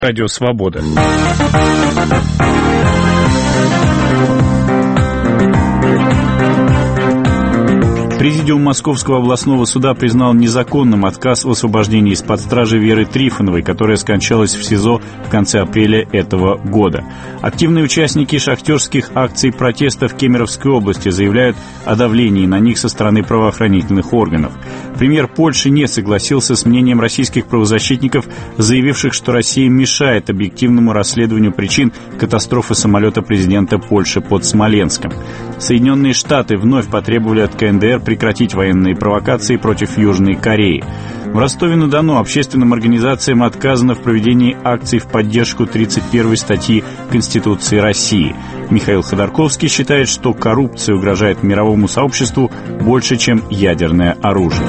Радио Свобода. Президиум Московского областного суда признал незаконным отказ в освобождении из-под стражи Веры Трифоновой, которая скончалась в СИЗО в конце апреля этого года. Активные участники шахтерских акций протеста в Кемеровской области заявляют о давлении на них со стороны правоохранительных органов. Премьер Польши не согласился с мнением российских правозащитников, заявивших, что Россия мешает объективному расследованию причин катастрофы самолета президента Польши под Смоленском. Соединенные Штаты вновь потребовали от КНДР прекратить военные провокации против Южной Кореи. В Ростове-на-Дону общественным организациям отказано в проведении акций в поддержку 31-й статьи Конституции России. Михаил Ходорковский считает, что коррупция угрожает мировому сообществу больше, чем ядерное оружие.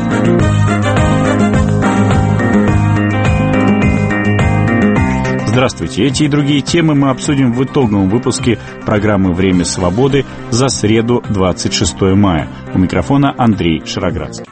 Здравствуйте. Эти и другие темы мы обсудим в итоговом выпуске программы «Время свободы» за среду, 26 мая. У микрофона Андрей Шароградский.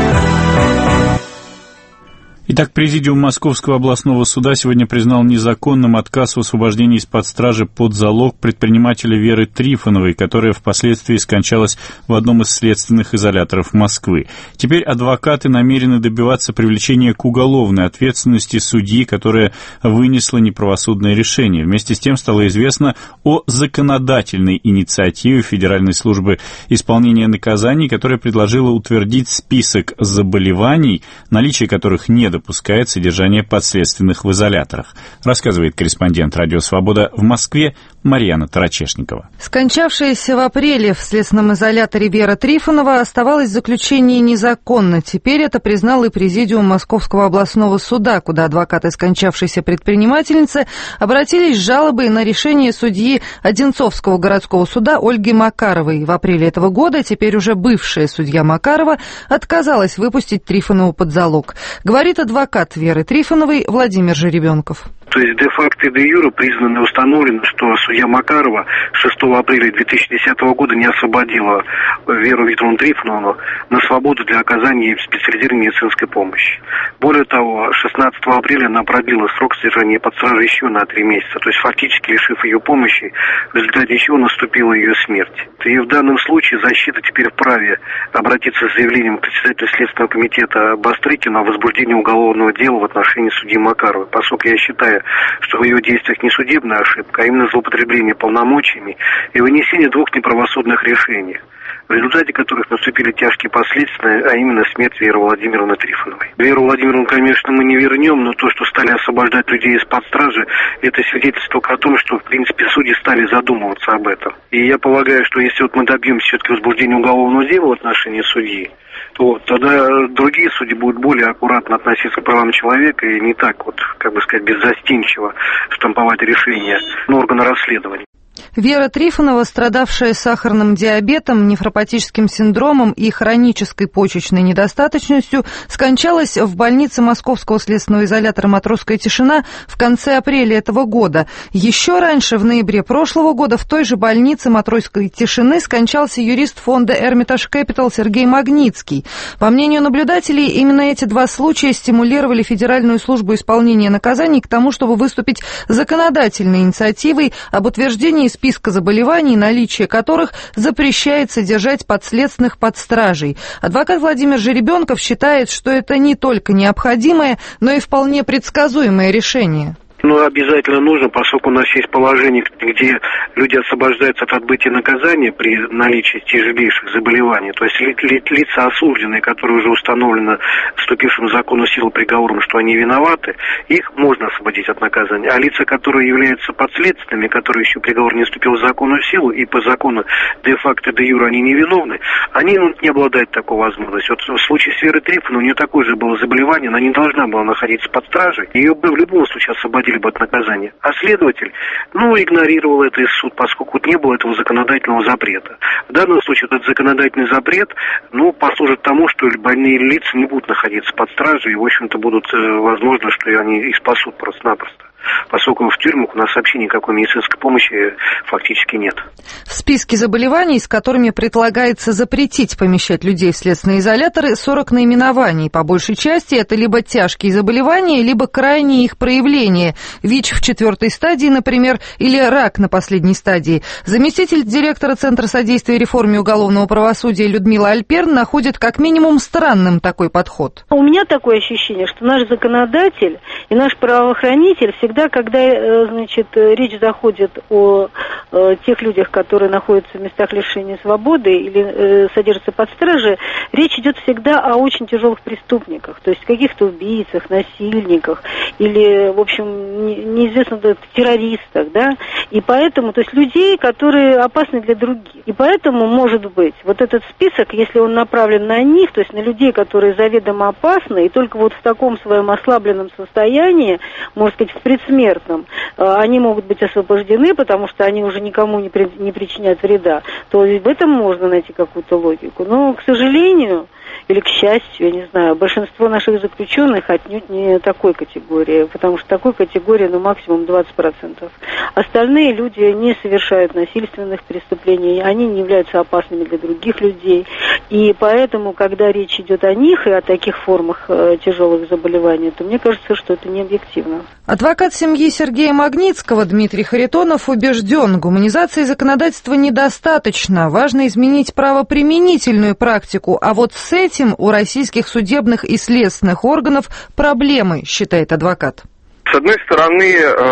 Итак, Президиум Московского областного суда сегодня признал незаконным отказ в освобождении из-под стражи под залог предпринимателя Веры Трифоновой, которая впоследствии скончалась в одном из следственных изоляторов Москвы. Теперь адвокаты намерены добиваться привлечения к уголовной ответственности судьи, которая вынесла неправосудное решение. Вместе с тем стало известно о законодательной инициативе Федеральной службы исполнения наказаний, которая предложила утвердить список заболеваний, наличие которых не допускает содержание подследственных в изоляторах, рассказывает корреспондент «Радио Свобода» в Москве Марьяна Тарачешникова. Скончавшаяся в апреле в следственном изоляторе Вера Трифонова оставалась в заключении незаконно. Теперь это признал и Президиум Московского областного суда, куда адвокаты скончавшейся предпринимательницы обратились с жалобой на решение судьи Одинцовского городского суда Ольги Макаровой. В апреле этого года теперь уже бывшая судья Макарова отказалась выпустить Трифонову под залог. Говорит адвокат Веры Трифоновой Владимир Жеребенков. То есть де-факто и де-юре признано и установлено, что судья Макарова 6 апреля 2010 года не освободила Веру Викторовну Трифоновну на свободу для оказания специализированной медицинской помощи. Более того, 16 апреля она продлила срок содержания под стражей еще на 3 месяца, то есть фактически лишив ее помощи, в результате чего наступила ее смерть. И в данном случае защита теперь вправе обратиться с заявлением к председателю Следственного комитета Бастрыкину о возбуждении уголовного дела в отношении судьи Макаровой, поскольку я считаю, что в ее действиях не судебная ошибка, а именно злоупотребление полномочиями и вынесение 2 неправосудных решений, в результате которых наступили тяжкие последствия, а именно смерть Веры Владимировны Трифоновой. Веру Владимировну, конечно, мы не вернем, но то, что стали освобождать людей из-под стражи, это свидетельство только о том, что, в принципе, судьи стали задумываться об этом. И я полагаю, что если вот мы добьемся все-таки возбуждения уголовного дела в отношении судьи, то тогда другие судьи будут более аккуратно относиться к правам человека и не так вот, как бы сказать, беззастенчиво штамповать решения органа расследования. Вера Трифонова, страдавшая сахарным диабетом, нефропатическим синдромом и хронической почечной недостаточностью, скончалась в больнице Московского следственного изолятора «Матросская тишина» в конце апреля этого года. Еще раньше, в ноябре прошлого года, в той же больнице Матросской тишины скончался юрист фонда Hermitage Capital Сергей Магнитский. По мнению наблюдателей, именно эти 2 случая стимулировали Федеральную службу исполнения наказаний к тому, чтобы выступить с законодательной инициативой об утверждении списка заболеваний, наличие которых запрещает содержать подследственных под стражей. Адвокат Владимир Жеребенков считает, что это не только необходимое, но и вполне предсказуемое решение. Обязательно нужно, поскольку у нас есть положение, где люди освобождаются от отбытия наказания при наличии тяжелейших заболеваний. То есть лица осужденные, которые уже установлено вступившим в закону силу приговором, что они виноваты, их можно освободить от наказания. А лица, которые являются подследственными, которые еще приговор не вступил в законную силу, и по закону де-факто де-юре они невиновны, они не обладают такой возможностью. Вот в случае с Верой Трифоновой у нее такое же было заболевание, она не должна была находиться под стражей, ее бы в любом случае освободили бы от наказания. А следователь, игнорировал это из суд, поскольку не было этого законодательного запрета. В данном случае этот законодательный запрет, послужит тому, что больные лица не будут находиться под стражей, и, в общем-то, возможно, что они их спасут просто-напросто. поскольку в тюрьмах у нас вообще никакой медицинской помощи фактически нет. В списке заболеваний, с которыми предлагается запретить помещать людей в следственные изоляторы, 40 наименований. По большей части это либо тяжкие заболевания, либо крайние их проявления. ВИЧ в 4-й стадии, например, или рак на последней стадии. Заместитель директора Центра содействия реформе уголовного правосудия Людмила Альперн находит как минимум странным такой подход. У меня такое ощущение, что наш законодатель и наш правоохранитель всегда, когда, речь заходит о тех людях, которые находятся в местах лишения свободы или содержатся под стражей, речь идет всегда о очень тяжелых преступниках, то есть каких-то убийцах, насильниках или, в общем, неизвестно, террористах, да, и поэтому, то есть людей, которые опасны для других. И поэтому, может быть, вот этот список, если он направлен на них, то есть на людей, которые заведомо опасны, и только вот в таком своем ослабленном состоянии, можно сказать, в предсмертном, они могут быть освобождены, потому что они уже никому не причиняют вреда, то в этом можно найти какую-то логику. Но, к сожалению, или к счастью, я не знаю, большинство наших заключенных отнюдь не такой категории, потому что такой категории, максимум 20%. Остальные люди не совершают насильственных преступлений, они не являются опасными для других людей, и поэтому, когда речь идет о них и о таких формах тяжелых заболеваний, то мне кажется, что это не объективно. Адвокат семьи Сергея Магнитского Дмитрий Харитонов убежден, гуманизации законодательства недостаточно, важно изменить правоприменительную практику, а вот с этим у российских судебных и следственных органов проблемы, считает адвокат. С одной стороны,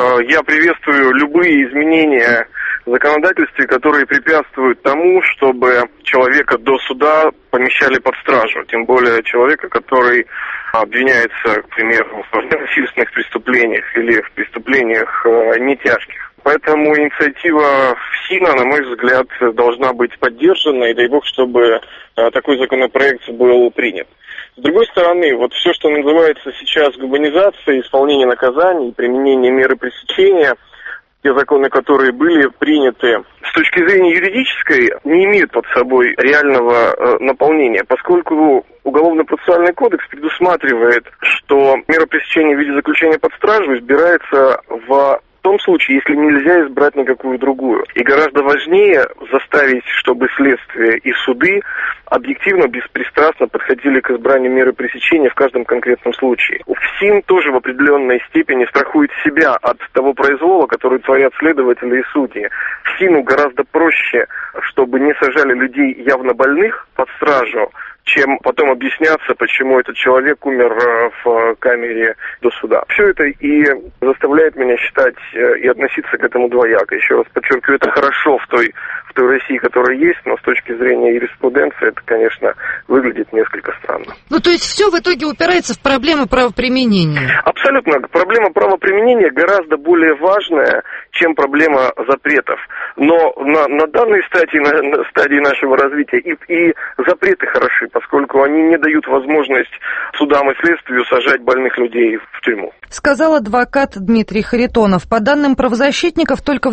я приветствую любые изменения в законодательстве, которые препятствуют тому, чтобы человека до суда помещали под стражу. Тем более человека, который обвиняется, к примеру, в насильственных преступлениях или в преступлениях не тяжких. Поэтому инициатива ФСИНа, на мой взгляд, должна быть поддержана, и дай бог, чтобы такой законопроект был принят. С другой стороны, вот все, что называется сейчас гуманизацией, исполнение наказаний, применение меры пресечения, те законы, которые были приняты, с точки зрения юридической, не имеют под собой реального наполнения, поскольку Уголовно-процессуальный кодекс предусматривает, что мера пресечения в виде заключения под стражу избирается в том случае, если нельзя избрать никакую другую. И гораздо важнее заставить, чтобы следствие и суды объективно, беспристрастно подходили к избранию меры пресечения в каждом конкретном случае. ФСИН тоже в определенной степени страхует себя от того произвола, который творят следователи и судьи. ФСИНу гораздо проще, чтобы не сажали людей явно больных под стражу, чем потом объясняться, почему этот человек умер в камере до суда. Все это и заставляет меня считать и относиться к этому двояко. Еще раз подчеркиваю, это хорошо в той России, которая есть, но с точки зрения юриспруденции это, конечно, выглядит несколько странно. То есть все в итоге упирается в проблемы правоприменения? Абсолютно. Проблема правоприменения гораздо более важная, чем проблема запретов. Но на данной стадии нашего развития и запреты хороши, поскольку они не дают возможность судам и следствию сажать больных людей в тюрьму. Сказал адвокат Дмитрий Харитонов. По данным правозащитников, только в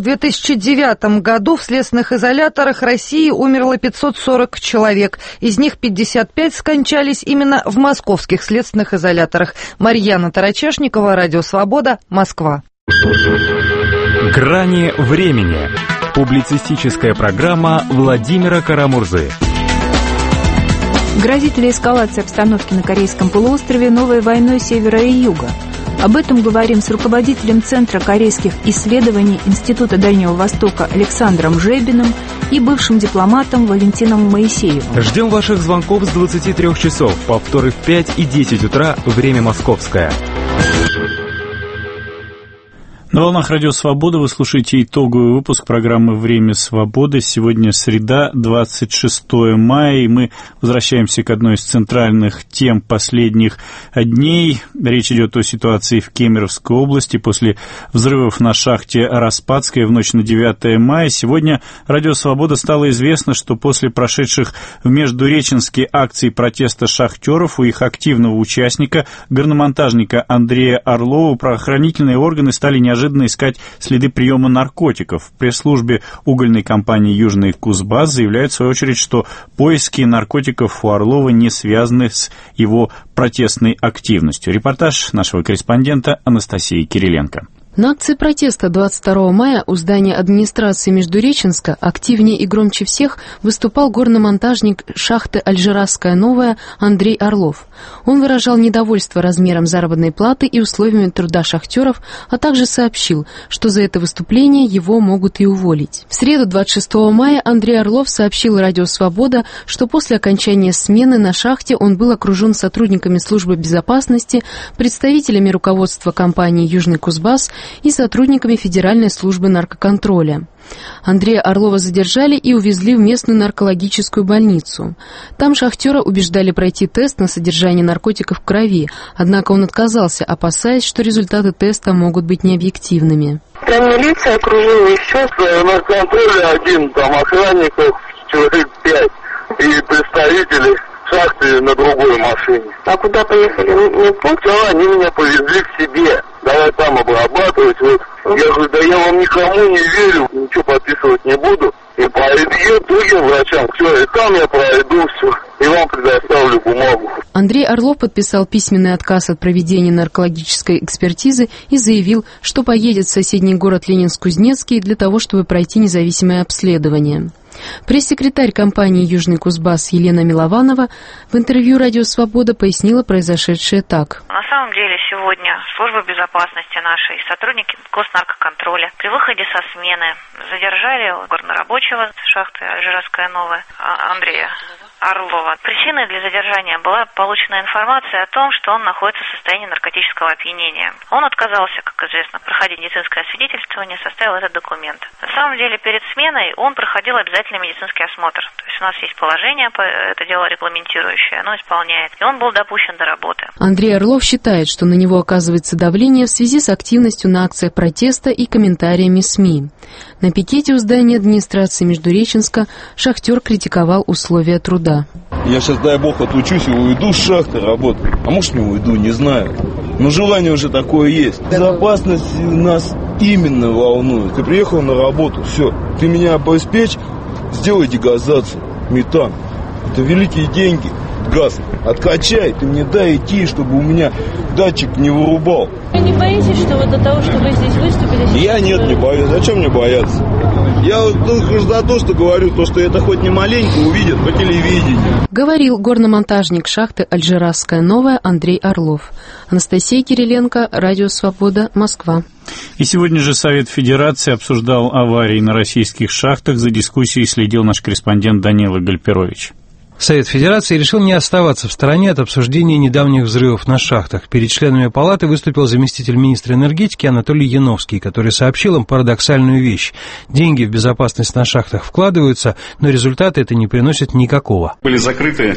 2009 году в следственных изоляторах России умерло 540 человек. Из них 55 скончались именно в московских следственных изоляторах. Марьяна Тарачешникова, Радио Свобода, Москва. «Грани времени». Публицистическая программа Владимира Карамурзы. Грозит ли эскалация обстановки на Корейском полуострове новой войной севера и юга? Об этом говорим с руководителем Центра корейских исследований Института Дальнего Востока Александром Жебиным и бывшим дипломатом Валентином Моисеевым. Ждем ваших звонков с 23 часов, повторы в 5 и 10 утра, время московское. На волнах Радио Свобода вы слушаете итоговый выпуск программы «Время свободы». Сегодня среда, 26 мая, и мы возвращаемся к одной из центральных тем последних дней. Речь идет о ситуации в Кемеровской области после взрывов на шахте Распадская в ночь на 9 мая. Сегодня Радио Свобода стало известно, что после прошедших в Междуреченске акций протеста шахтеров у их активного участника, горномонтажника Андрея Орлова, правоохранительные органы стали неожиданно искать следы приема наркотиков. В пресс-службе угольной компании «Южный Кузбасс» заявляют, в свою очередь, что поиски наркотиков у Орлова не связаны с его протестной активностью. Репортаж нашего корреспондента Анастасии Кириленко. На акции протеста 22 мая у здания администрации Междуреченска активнее и громче всех выступал горномонтажник шахты «Альжиразская новая» Андрей Орлов. Он выражал недовольство размером заработной платы и условиями труда шахтеров, а также сообщил, что за это выступление его могут и уволить. В среду 26 мая Андрей Орлов сообщил Радио Свобода, что после окончания смены на шахте он был окружен сотрудниками службы безопасности, представителями руководства компании «Южный Кузбасс» и сотрудниками Федеральной службы наркоконтроля. Андрея Орлова задержали и увезли в местную наркологическую больницу. Там шахтера убеждали пройти тест на содержание наркотиков в крови, однако он отказался, опасаясь, что результаты теста могут быть необъективными. Там милиция окружила, еще на контроле один, там охранников, человек 5 и представители шахты на другой машине. А куда поехали? Они меня повезли к себе. Давай там обрабатывать. Вот. Я говорю, да я вам никому не верю, ничего подписывать не буду. И пойду другим врачам. Все, и там я пройду все. И вам предоставлю бумагу. Андрей Орлов подписал письменный отказ от проведения наркологической экспертизы и заявил, что поедет в соседний город Ленинск-Кузнецкий для того, чтобы пройти независимое обследование. Пресс-секретарь компании «Южный Кузбасс» Елена Милованова в интервью «Радио Свобода» пояснила произошедшее так. На самом деле сегодня служба безопасности нашей, сотрудники госнаркоконтроля при выходе со смены задержали горнорабочего шахты «Альжиразская новая» Андрея Орлова. Причиной для задержания была получена информация о том, что он находится в состоянии наркотического опьянения. Он отказался, как известно, проходить медицинское освидетельствование, составил этот документ. На самом деле, перед сменой он проходил обязательный медицинский осмотр. То есть у нас есть положение, это дело регламентирующее, оно исполняет. И он был допущен до работы. Андрей Орлов считает, что на него оказывается давление в связи с активностью на акциях протеста и комментариями СМИ. На пикете у здания администрации Междуреченска шахтер критиковал условия труда. Я сейчас, дай бог, отучусь и уйду с шахты работать. А может, не уйду, не знаю. Но желание уже такое есть. Безопасность нас именно волнует. Ты приехал на работу, все. Ты меня обеспечь, сделай дегазацию, метан. Это великие деньги. Газ откачай, ты мне дай идти, чтобы у меня датчик не вырубал. Вы не боитесь, что вот до того, что вы здесь выступили... Я нет, не боюсь. Зачем мне бояться? Я только за то, что говорю, то, что это хоть не маленько увидят по телевидению. Говорил горномонтажник шахты «Альжиразская новая» Андрей Орлов. Анастасия Кириленко, Радио Свобода, Москва. И сегодня же Совет Федерации обсуждал аварии на российских шахтах. За дискуссией следил наш корреспондент Данила Гальперович. Совет Федерации решил не оставаться в стороне от обсуждения недавних взрывов на шахтах. Перед членами палаты выступил заместитель министра энергетики Анатолий Яновский, который сообщил им парадоксальную вещь. Деньги в безопасность на шахтах вкладываются, но результата это не приносит никакого. Были закрыты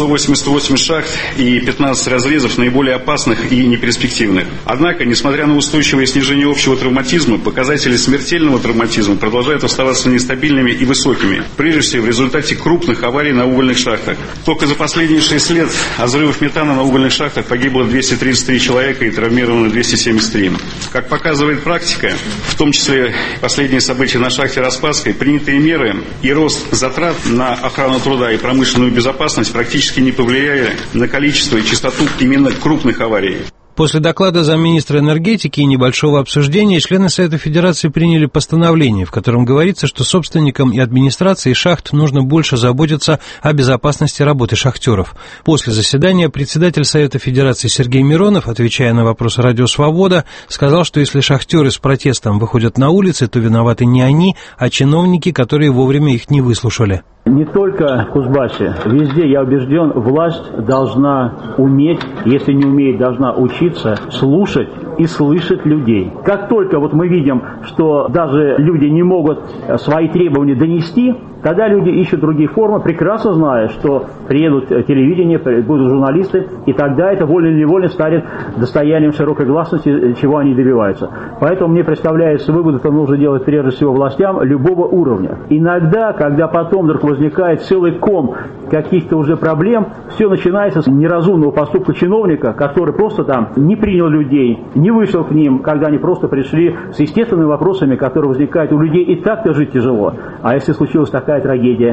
188 шахт и 15 разрезов наиболее опасных и неперспективных. Однако, несмотря на устойчивое снижение общего травматизма, показатели смертельного травматизма продолжают оставаться нестабильными и высокими. Прежде всего, в результате крупных аварий на угольных шахтах. Только за последние 6 лет от взрывов метана на угольных шахтах погибло 233 человека и травмировано 273. Как показывает практика, в том числе последние события на шахте Распадской, принятые меры и рост затрат на охрану труда и промышленную безопасность практически не повлияли на количество и частоту именно крупных аварий. После доклада замминистра энергетики и небольшого обсуждения члены Совета Федерации приняли постановление, в котором говорится, что собственникам и администрации шахт нужно больше заботиться о безопасности работы шахтеров. После заседания председатель Совета Федерации Сергей Миронов, отвечая на вопросы «Радио Свобода», сказал, что если шахтеры с протестом выходят на улицы, то виноваты не они, а чиновники, которые вовремя их не выслушали. Не только в Кузбассе, везде, я убежден, власть должна уметь, если не умеет, должна учиться слушать и слышать людей. Как только вот мы видим, что даже люди не могут свои требования донести, тогда люди ищут другие формы, прекрасно зная, что приедут телевидение, будут журналисты, и тогда это волей или невольно станет достоянием широкой гласности, чего они добиваются. Поэтому мне представляется, вывод, это нужно делать прежде всего властям любого уровня. Иногда, когда потом вдруг возникает целый ком каких-то уже проблем, все начинается с неразумного поступка чиновника, который просто там не принял людей, не вышел к ним, когда они просто пришли с естественными вопросами, которые возникают у людей, и так-то жить тяжело. А если случилась такая трагедия?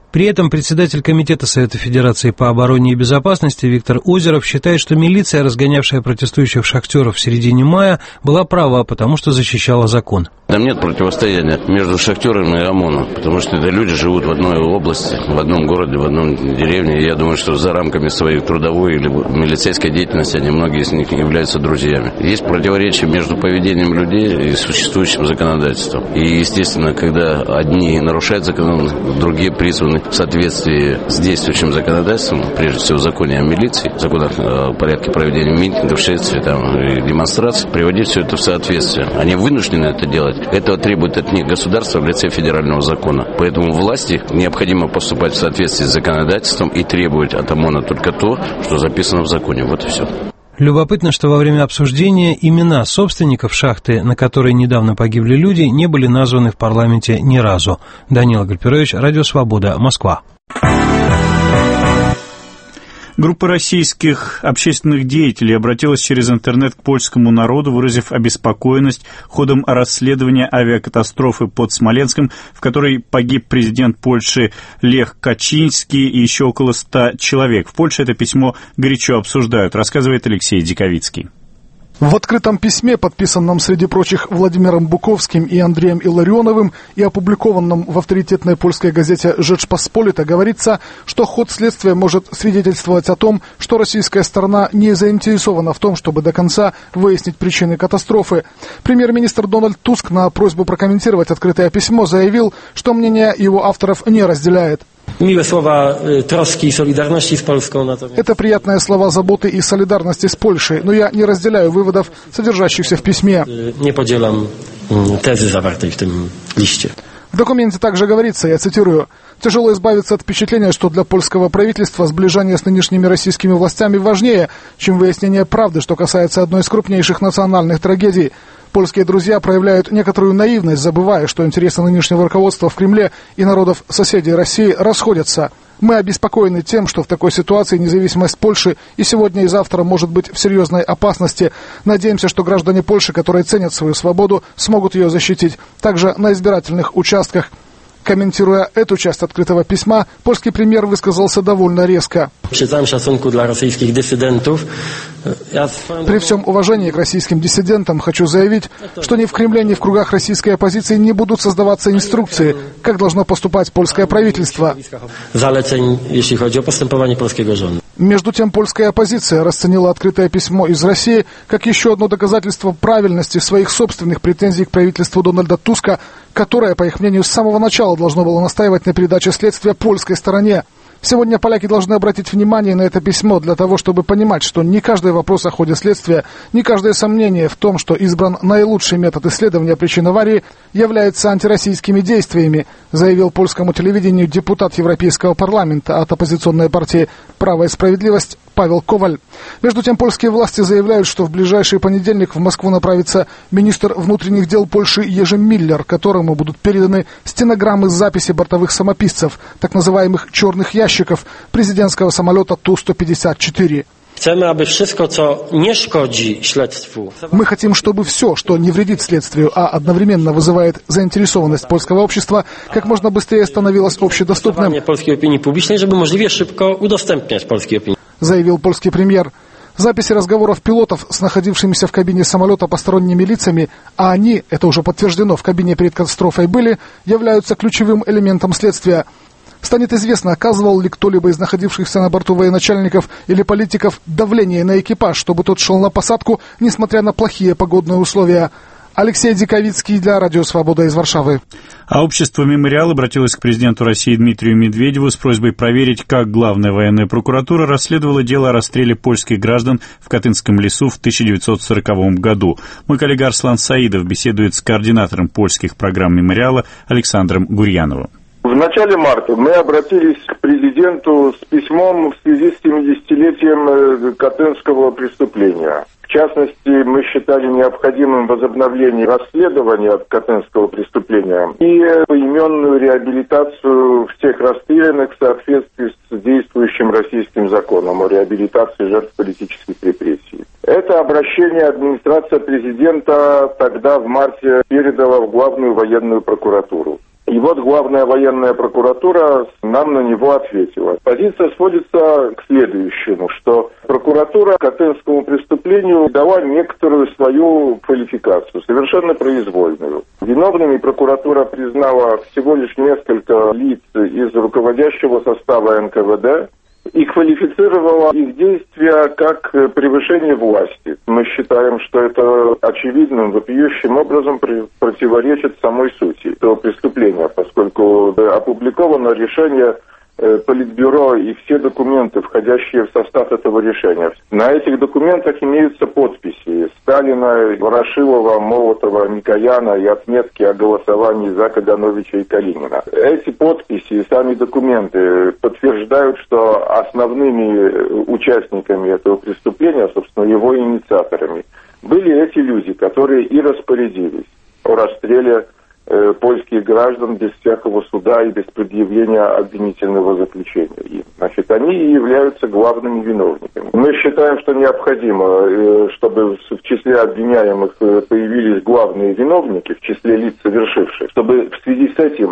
При этом председатель Комитета Совета Федерации по обороне и безопасности Виктор Озеров считает, что милиция, разгонявшая протестующих шахтеров в середине мая, была права, потому что защищала закон. Там нет противостояния между шахтерами и ОМОНом, потому что это люди живут в одной области, в одном городе, в одной деревне. И я думаю, что за рамками своей трудовой или милицейской деятельности они, многие из них, являются друзьями. Есть противоречие между поведением людей и существующим законодательством. И, естественно, когда одни нарушают закон, другие призваны в соответствии с действующим законодательством, прежде всего в законе о милиции, в законах о порядке проведения митингов, шествий и демонстраций, приводить все это в соответствие. Они вынуждены это делать. Этого требует от них государство в лице федерального закона. Поэтому власти необходимо поступать в соответствии с законодательством и требовать от ОМОНа только то, что записано в законе. Вот и все. Любопытно, что во время обсуждения имена собственников шахты, на которой недавно погибли люди, не были названы в парламенте ни разу. Данила Гальперович, Радио Свобода, Москва. Группа российских общественных деятелей обратилась через интернет к польскому народу, выразив обеспокоенность ходом расследования авиакатастрофы под Смоленском, в которой погиб президент Польши Лех Качинский и еще около 100 человек. В Польше это письмо горячо обсуждают, рассказывает Алексей Диковицкий. В открытом письме, подписанном, среди прочих, Владимиром Буковским и Андреем Илларионовым и опубликованном в авторитетной польской газете «Rzeczpospolita», говорится, что ход следствия может свидетельствовать о том, что российская сторона не заинтересована в том, чтобы до конца выяснить причины катастрофы. Премьер-министр Дональд Туск на просьбу прокомментировать открытое письмо заявил, что мнение его авторов не разделяет. Это приятные слова заботы и солидарности с Польшей, но я не разделяю выводов, содержащихся в письме. Не поделам тезы, завертой в этом листе. В документе также говорится, я цитирую, «Тяжело избавиться от впечатления, что для польского правительства сближение с нынешними российскими властями важнее, чем выяснение правды, что касается одной из крупнейших национальных трагедий. Польские друзья проявляют некоторую наивность, забывая, что интересы нынешнего руководства в Кремле и народов соседей России расходятся. Мы обеспокоены тем, что в такой ситуации независимость Польши и сегодня, и завтра может быть в серьезной опасности. Надеемся, что граждане Польши, которые ценят свою свободу, смогут ее защитить. Также на избирательных участках». Комментируя эту часть открытого письма, польский премьер высказался довольно резко. При всем уважении к российским диссидентам хочу заявить, что ни в Кремле, ни в кругах российской оппозиции не будут создаваться инструкции, как должно поступать польское правительство. Между тем, польская оппозиция расценила открытое письмо из России как еще одно доказательство правильности своих собственных претензий к правительству Дональда Туска, которое, по их мнению, с самого начала должно было настаивать на передаче следствия польской стороне. Сегодня поляки должны обратить внимание на это письмо для того, чтобы понимать, что не каждый вопрос о ходе следствия, не каждое сомнение в том, что избран наилучший метод исследования причин аварии, является антироссийскими действиями, заявил польскому телевидению депутат Европейского парламента от оппозиционной партии «Право и справедливость» Павел Коваль. Между тем, польские власти заявляют, что в ближайший понедельник в Москву направится министр внутренних дел Польши Ежи Миллер, которому будут переданы стенограммы записи бортовых самописцев, так называемых «черных ящиков» президентского самолета Ту-154. Мы хотим, чтобы все, что не вредит следствию, а одновременно вызывает заинтересованность польского общества, как можно быстрее становилось общедоступным, заявил польский премьер. Записи разговоров пилотов с находившимися в кабине самолета посторонними лицами, а они, это уже подтверждено, в кабине перед катастрофой были, являются ключевым элементом следствия. Станет известно, оказывал ли кто-либо из находившихся на борту военачальников или политиков давление на экипаж, чтобы тот шел на посадку, несмотря на плохие погодные условия. Алексей Диковицкий для Радио Свобода из Варшавы. А общество «Мемориал» обратилось к президенту России Дмитрию Медведеву с просьбой проверить, как Главная военная прокуратура расследовала дело о расстреле польских граждан в Катынском лесу в 1940 году. Мой коллега Арслан Саидов беседует с координатором польских программ «Мемориала» Александром Гурьяновым. В начале марта мы обратились к президенту с письмом в связи с 70-летием Катынского преступления. В частности, мы считали необходимым возобновление расследования Катынского преступления и поименную реабилитацию всех расстрелянных в соответствии с действующим российским законом о реабилитации жертв политических репрессий. Это обращение администрация президента тогда в марте передала в Главную военную прокуратуру. И вот главная военная прокуратура нам на него ответила. Позиция сводится к следующему, что прокуратура к Катынскому преступлению дала некоторую свою квалификацию, совершенно произвольную. Виновными прокуратура признала всего лишь несколько лиц из руководящего состава НКВД и квалифицировала их действия как превышение власти. Мы считаем, что это очевидным, вопиющим образом противоречит самой сути этого преступления, поскольку опубликовано решение Политбюро и все документы, входящие в состав этого решения. На этих документах имеются подписи Сталина, Ворошилова, Молотова, Микояна и отметки о голосовании за Кагановича и Калинина. Эти подписи и сами документы подтверждают, что основными участниками этого преступления, собственно, его инициаторами, были эти люди, которые и распорядились о расстреле польских граждан без всякого суда и без предъявления обвинительного заключения. И, значит, они и являются главными виновниками. Мы считаем, что необходимо, чтобы в числе обвиняемых появились главные виновники, в числе лиц совершивших, чтобы в связи с этим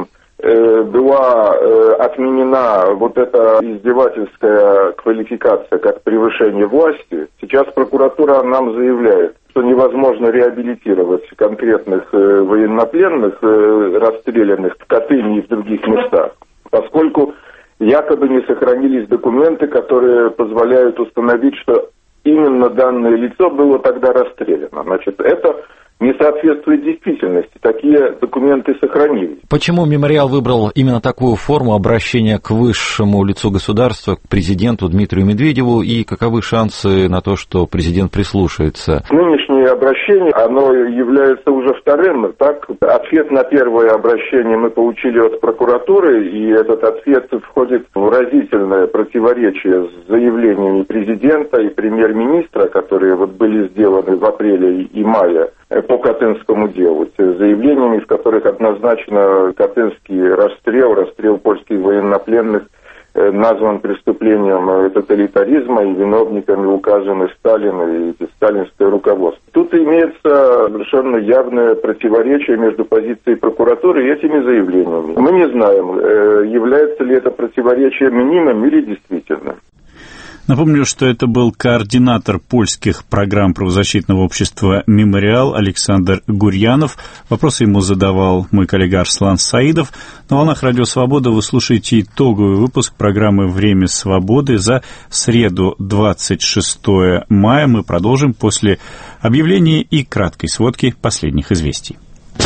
была отменена вот эта издевательская квалификация как превышение власти. Сейчас прокуратура нам заявляет, что невозможно реабилитировать конкретных военнопленных, расстрелянных в Катыни и в других местах, поскольку якобы не сохранились документы, которые позволяют установить, что именно данное лицо было тогда расстреляно. Значит, это не соответствует действительности. Такие документы сохранились. Почему мемориал выбрал именно такую форму обращения к высшему лицу государства, к президенту Дмитрию Медведеву, и каковы шансы на то, что президент прислушается? Нынешнее обращение, оно является уже вторым. Так, ответ на первое обращение мы получили от прокуратуры, и этот ответ входит в разительное противоречие с заявлениями президента и премьер-министра, которые вот были сделаны в апреле и мае по Катынскому делу, заявлениями, в которых однозначно катынский расстрел польских военнопленных назван преступлением тоталитаризма, и виновниками указаны Сталин и сталинское руководство. Тут имеется совершенно явное противоречие между позицией прокуратуры и этими заявлениями. Мы не знаем, является ли это противоречие мнимым или действительным. Напомню, что это был координатор польских программ правозащитного общества «Мемориал» Александр Гурьянов. Вопросы ему задавал мой коллега Арслан Саидов. На волнах Радио Свобода вы слушаете итоговый выпуск программы «Время свободы» за среду, 26 мая. Мы продолжим после объявления и краткой сводки последних известий.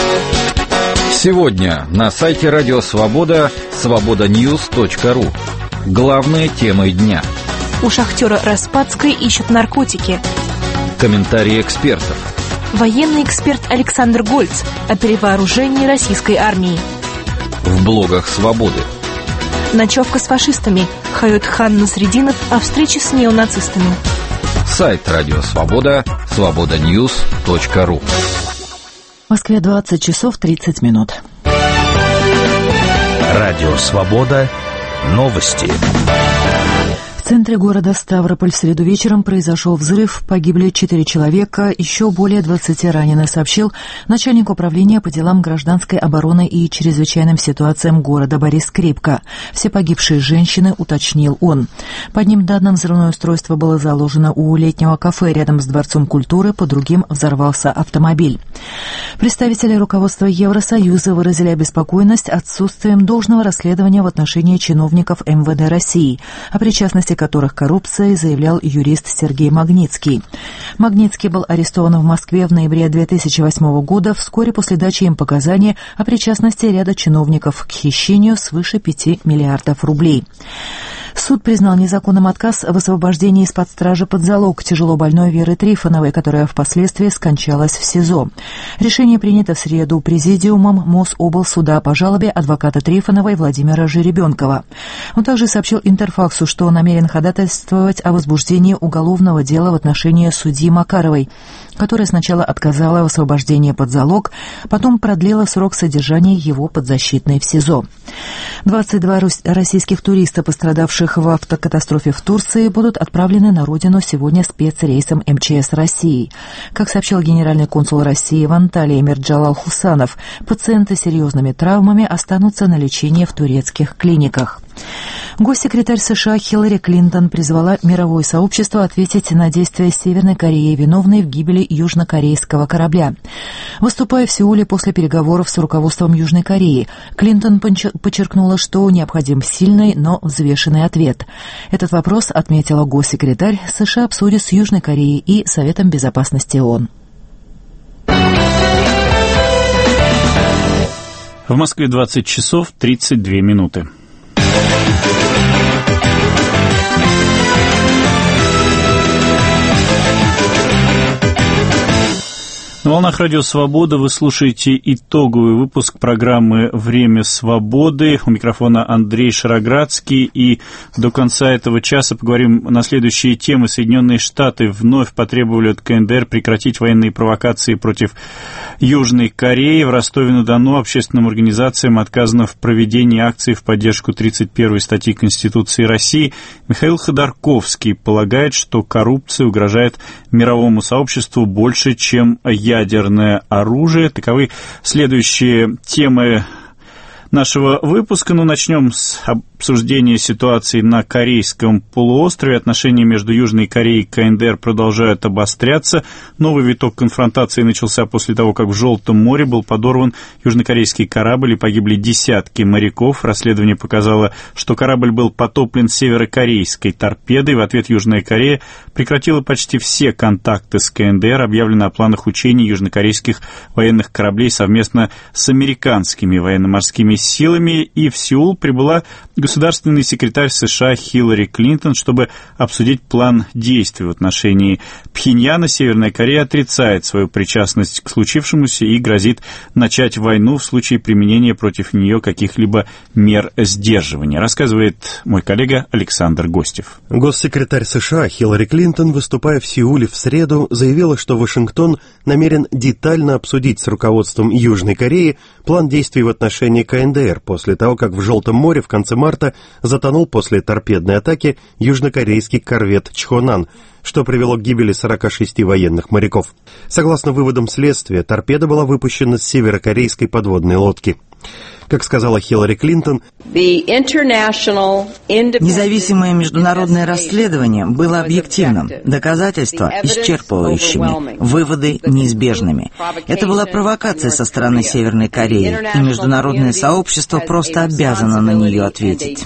Сегодня на сайте Радио Свобода свободаnews.ру. Главные темы дня. У шахтера Распадской ищут наркотики. Комментарии экспертов. Военный эксперт Александр Гольц о перевооружении российской армии. В блогах «Свободы». Ночевка с фашистами. Хаёт-хан Насреддинов о встрече с неонацистами. Сайт Радио Свобода свободаnews.ру. В Москве 20 часов 30 минут. Радио Свобода. Новости. В центре города Ставрополь в среду вечером произошел взрыв, погибли 4 человека, еще более 20 ранены, сообщил начальник управления по делам гражданской обороны и чрезвычайным ситуациям города Борис Скрипка. Все погибшие женщины, уточнил он. По одним данным, взрывное устройство было заложено у летнего кафе рядом с Дворцом культуры, по другим взорвался автомобиль. Представители руководства Евросоюза выразили обеспокоенность отсутствием должного расследования в отношении чиновников МВД России, о причастности которых коррупции, заявлял юрист Сергей Магнитский. Магнитский был арестован в Москве в ноябре 2008 года, вскоре после дачи им показаний о причастности ряда чиновников к хищению свыше 5 миллиардов рублей. Суд признал незаконным отказ в освобождении из-под стражи под залог тяжело больной Веры Трифоновой, которая впоследствии скончалась в СИЗО. Решение принято в среду президиумом Мособлсуда по жалобе адвоката Трифоновой Владимира Жеребенкова. Он также сообщил Интерфаксу, что намерен ходатайствовать о возбуждении уголовного дела в отношении судьи Макаровой, которая сначала отказала в освобождении под залог, потом продлила срок содержания его подзащитной в СИЗО. 22 российских туриста, пострадавших погибших в автокатастрофе в Турции будут отправлены на родину сегодня спецрейсом МЧС России. Как сообщил генеральный консул России в Анталии Мирджалал Хусанов, пациенты с серьезными травмами останутся на лечении в турецких клиниках. Госсекретарь США Хиллари Клинтон призвала мировое сообщество ответить на действия Северной Кореи, виновной в гибели южнокорейского корабля. Выступая в Сеуле после переговоров с руководством Южной Кореи, Клинтон подчеркнула, что необходим сильный, но взвешенный ответ. Этот вопрос, отметила госсекретарь, США обсудит с Южной Кореей и Советом Безопасности ООН. В Москве 20 часов 32 минуты. На волнах Радио Свобода вы слушаете итоговый выпуск программы «Время свободы». У микрофона Андрей Шароградский. И до конца этого часа поговорим на следующие темы. Соединенные Штаты вновь потребовали от КНДР прекратить военные провокации против Южной Кореи. В Ростове-на-Дону общественным организациям отказано в проведении акций в поддержку 31-й статьи Конституции России. Михаил Ходорковский полагает, что коррупция угрожает мировому сообществу больше, чем ядерное оружие. Таковы следующие темы нашего выпуска. Начнем с обсуждения ситуации на Корейском полуострове. Отношения между Южной Кореей и КНДР продолжают обостряться. Новый виток конфронтации начался после того, как в Желтом море был подорван южнокорейский корабль и погибли десятки моряков. Расследование показало, что корабль был потоплен северокорейской торпедой. В ответ Южная Корея прекратила почти все контакты с КНДР. Объявлено о планах учений южнокорейских военных кораблей совместно с американскими военно-морскими силами. И в Сеул прибыла государственный секретарь США Хиллари Клинтон, чтобы обсудить план действий в отношении Пхеньяна. Северная Корея отрицает свою причастность к случившемуся и грозит начать войну в случае применения против нее каких-либо мер сдерживания, рассказывает мой коллега Александр Гостев. Госсекретарь США Хиллари Клинтон, выступая в Сеуле в среду, заявила, что Вашингтон намерен детально обсудить с руководством Южной Кореи план действий в отношении КНДР после того, как в Желтом море в конце марта затонул после торпедной атаки южнокорейский корвет «Чхонан», что привело к гибели 46 военных моряков. Согласно выводам следствия, торпеда была выпущена с северокорейской подводной лодки. Как сказала Хиллари Клинтон, независимое международное расследование было объективным, доказательства исчерпывающими, выводы неизбежными. Это была провокация со стороны Северной Кореи, и международное сообщество просто обязано на нее ответить.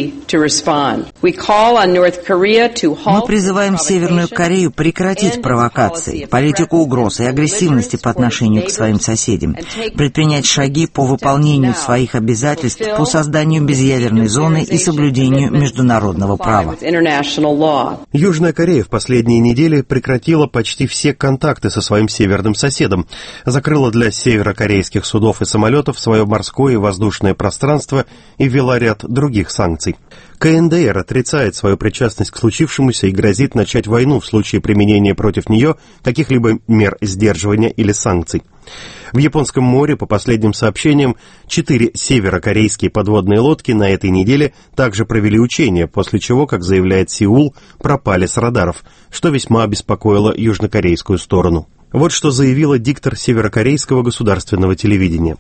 Мы призываем Северную Корею прекратить провокации, политику угроз и агрессивности по отношению к своим соседям, предпринять шаги по выполнению своих обязательств по созданию безъядерной зоны и соблюдению международного права. Южная Корея в последние недели прекратила почти все контакты со своим северным соседом, закрыла для северокорейских судов и самолетов свое морское и воздушное пространство и ввела ряд других санкций. КНДР отрицает свою причастность к случившемуся и грозит начать войну в случае применения против нее каких-либо мер сдерживания или санкций. В Японском море, по последним сообщениям, 4 северокорейские подводные лодки на этой неделе также провели учения, после чего, как заявляет Сеул, пропали с радаров, что весьма обеспокоило южнокорейскую сторону. Вот что заявила диктор северокорейского государственного телевидения.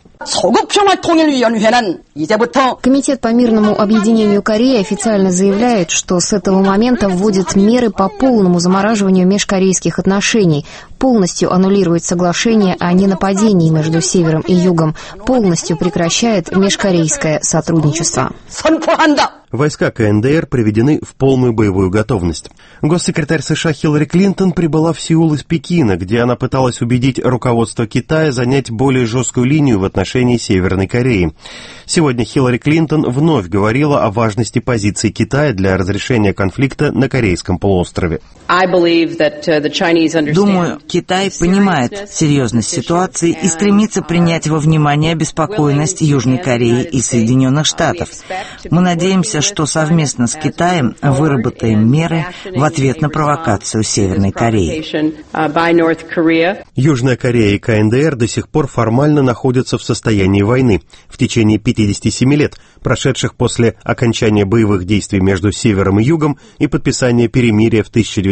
Комитет по мирному объединению Кореи официально заявляет, что с этого момента вводит меры по полному замораживанию межкорейских отношений, полностью аннулирует соглашение о ненападении между Севером и Югом, полностью прекращает межкорейское сотрудничество. Войска КНДР приведены в полную боевую готовность. Госсекретарь США Хиллари Клинтон прибыла в Сеул из Пекина, где она пыталась убедить руководство Китая занять более жесткую линию в отношении Северной Кореи. Сегодня Хиллари Клинтон вновь говорила о важности позиции Китая для разрешения конфликта на Корейском полуострове. Думаю, Китай понимает серьезность ситуации и стремится принять во внимание обеспокоенность Южной Кореи и Соединенных Штатов. Мы надеемся, что совместно с Китаем выработаем меры в ответ на провокацию Северной Кореи. Южная Корея и КНДР до сих пор формально находятся в состоянии состоянии войны в течение 57 лет, прошедших после окончания боевых действий между Севером и Югом и подписания перемирия в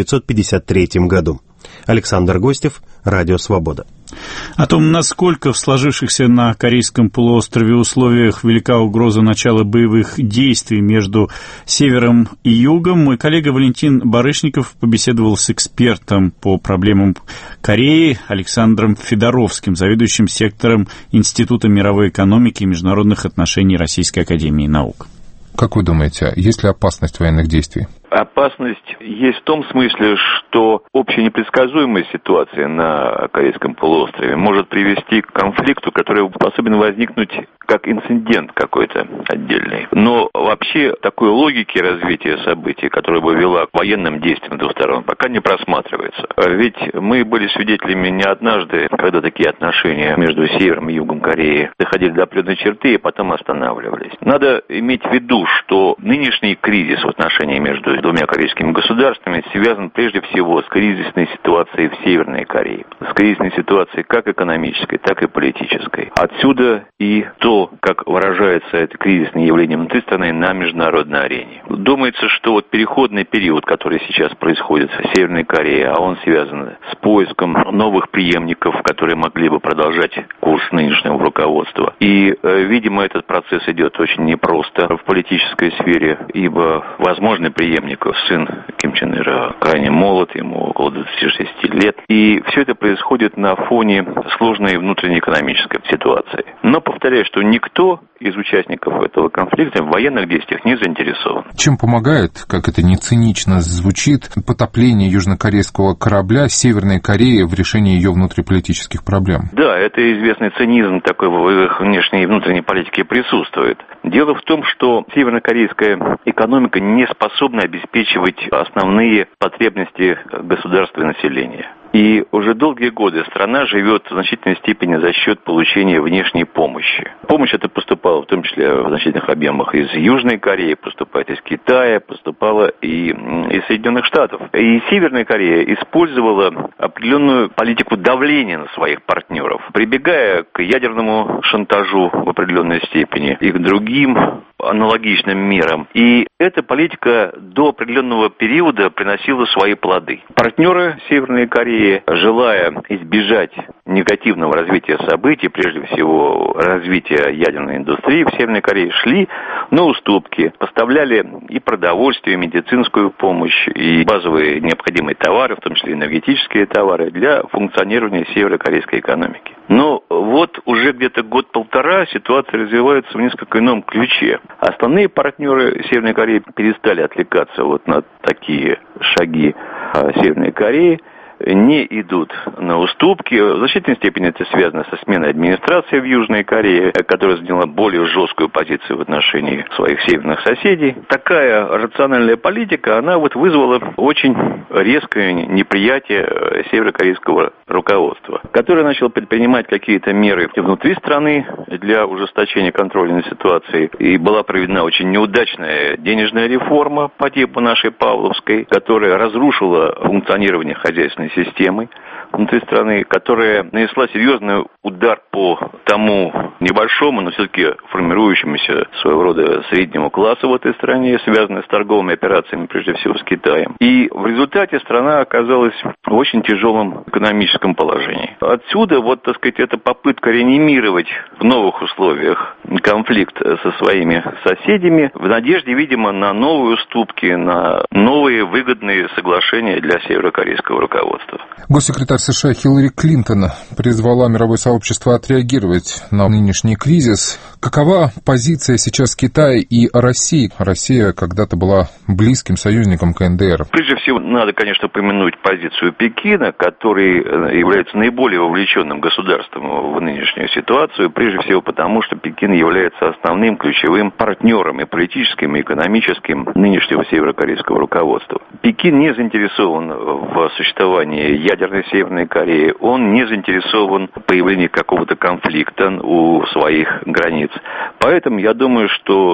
1953 году. Александр Гостев, Радио Свобода. О том, насколько в сложившихся на Корейском полуострове условиях велика угроза начала боевых действий между Севером и Югом, мой коллега Валентин Барышников побеседовал с экспертом по проблемам Кореи Александром Федоровским, заведующим сектором Института мировой экономики и международных отношений Российской академии наук. Как вы думаете, есть ли опасность военных действий? Опасность есть в том смысле, что общая непредсказуемая ситуация на Корейском полуострове может привести к конфликту, который способен возникнуть как инцидент какой-то отдельный. Но вообще такой логики развития событий, которая бы вела к военным действиям двух сторон, пока не просматривается. Ведь мы были свидетелями не однажды, когда такие отношения между Севером и Югом Кореи доходили до определенной черты и потом останавливались. Надо иметь в виду, что нынешний кризис в отношении между двумя корейскими государствами связан прежде всего с кризисной ситуацией в Северной Корее. С кризисной ситуацией как экономической, так и политической. Отсюда и то, как выражается это кризисное явление внутри страны на международной арене. Думается, что вот переходный период, который сейчас происходит в Северной Корее, а он связан с поиском новых преемников, которые могли бы продолжать курс нынешнего руководства. И, видимо, этот процесс идет очень непросто в политической сфере, ибо возможный преемник, сын Ким Чен Ира, крайне молод, ему около 26 лет. И все это происходит на фоне сложной внутреннеэкономической ситуации. Но повторяю, что никто из участников этого конфликта в военных действиях не заинтересован. Чем помогает, как это не цинично звучит, потопление южнокорейского корабля Северной Кореи в решении ее внутриполитических проблем? Да, это известный цинизм такой в их внешней и внутренней политике присутствует. Дело в том, что севернокорейская экономика не способна обеспечивать основные потребности государства и населения. И уже долгие годы страна живет в значительной степени за счет получения внешней помощи. Помощь эта поступала в том числе в значительных объемах из Южной Кореи, поступает из Китая, поступала и из Соединенных Штатов. И Северная Корея использовала определенную политику давления на своих партнеров, прибегая к ядерному шантажу в определенной степени и к другим аналогичным мерам. И эта политика до определенного периода приносила свои плоды. Партнеры Северной Кореи, желая избежать негативного развития событий, прежде всего развития ядерной индустрии в Северной Корее, шли на уступки, поставляли и продовольствие, и медицинскую помощь, и базовые необходимые товары, в том числе энергетические товары, для функционирования северокорейской экономики. Но вот уже где-то год-полтора ситуация развивается в несколько ином ключе. Основные партнеры Северной Кореи перестали отвлекаться вот на такие шаги Северной Кореи, не идут на уступки. В значительной степени это связано со сменой администрации в Южной Корее, которая заняла более жесткую позицию в отношении своих северных соседей. Такая рациональная политика, она вот вызвала очень резкое неприятие северокорейского руководства, которое начало предпринимать какие-то меры внутри страны для ужесточения контроля над ситуацией. И была проведена очень неудачная денежная реформа по типу нашей Павловской, которая разрушила функционирование хозяйственной системы внутри страны, которая нанесла серьезный удар по тому небольшому, но все-таки формирующемуся своего рода среднему классу в этой стране, связанной с торговыми операциями, прежде всего с Китаем. И в результате страна оказалась в очень тяжелом экономическом положении. Отсюда, вот, так сказать, эта попытка реанимировать в новых условиях конфликт со своими соседями в надежде, видимо, на новые уступки, на новые выгодные соглашения для северокорейского руководства. Госсекретарь США Хиллари Клинтон призвала мировое сообщество отреагировать на нынешний кризис. Какова позиция сейчас Китая и России? Россия когда-то была близким союзником КНДР. Прежде всего, надо, конечно, упомянуть позицию Пекина, который является наиболее вовлеченным государством в нынешнюю ситуацию, прежде всего потому, что Пекин является основным ключевым партнером и политическим, и экономическим нынешнего северокорейского руководства. Пекин не заинтересован в существовании ядерной Северной Кореи, он не заинтересован в появлении какого-то конфликта у своих границ. Поэтому я думаю,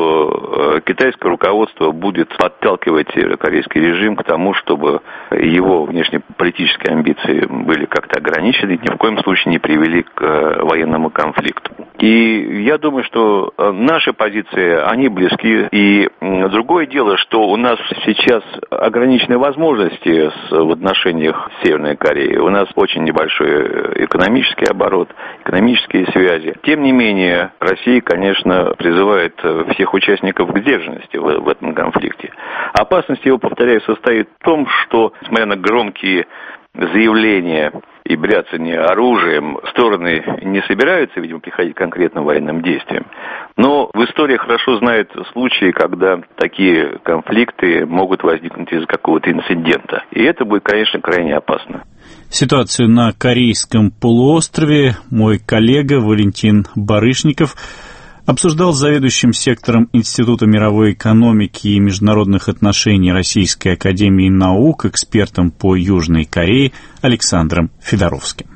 что китайское руководство будет подталкивать северокорейский режим к тому, чтобы его внешнеполитические амбиции были как-то ограничены, ни в коем случае не привели к военному конфликту. И я думаю, что наши позиции, они близки. И другое дело, что у нас сейчас ограниченные возможности в отношениях с Северной Кореей. У нас очень небольшой экономический оборот, экономические связи. Тем не менее, Россия, конечно, призывает всех участников к сдержанности в этом конфликте. Опасность его, повторяю, состоит в том, что, несмотря на громкие заявления и бряцание оружием, стороны не собираются, видимо, приходить к конкретным военным действиям. Но в истории хорошо знают случаи, когда такие конфликты могут возникнуть из-за какого-то инцидента. И это будет, конечно, крайне опасно. Ситуацию на Корейском полуострове мой коллега Валентин Барышников обсуждал с заведующим сектором Института мировой экономики и международных отношений Российской академии наук, экспертом по Южной Корее Александром Федоровским.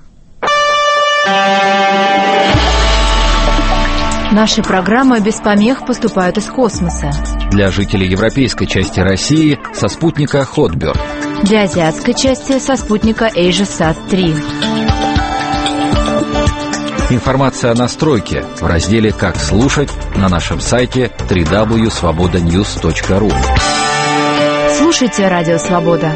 Наши программы без помех поступают из космоса. Для жителей европейской части России со спутника Хотберг. Для азиатской части со спутника AsiaSat-3. Информация о настройке в разделе «Как слушать» на нашем сайте www.svobodanews.ru. Слушайте Радио Свобода.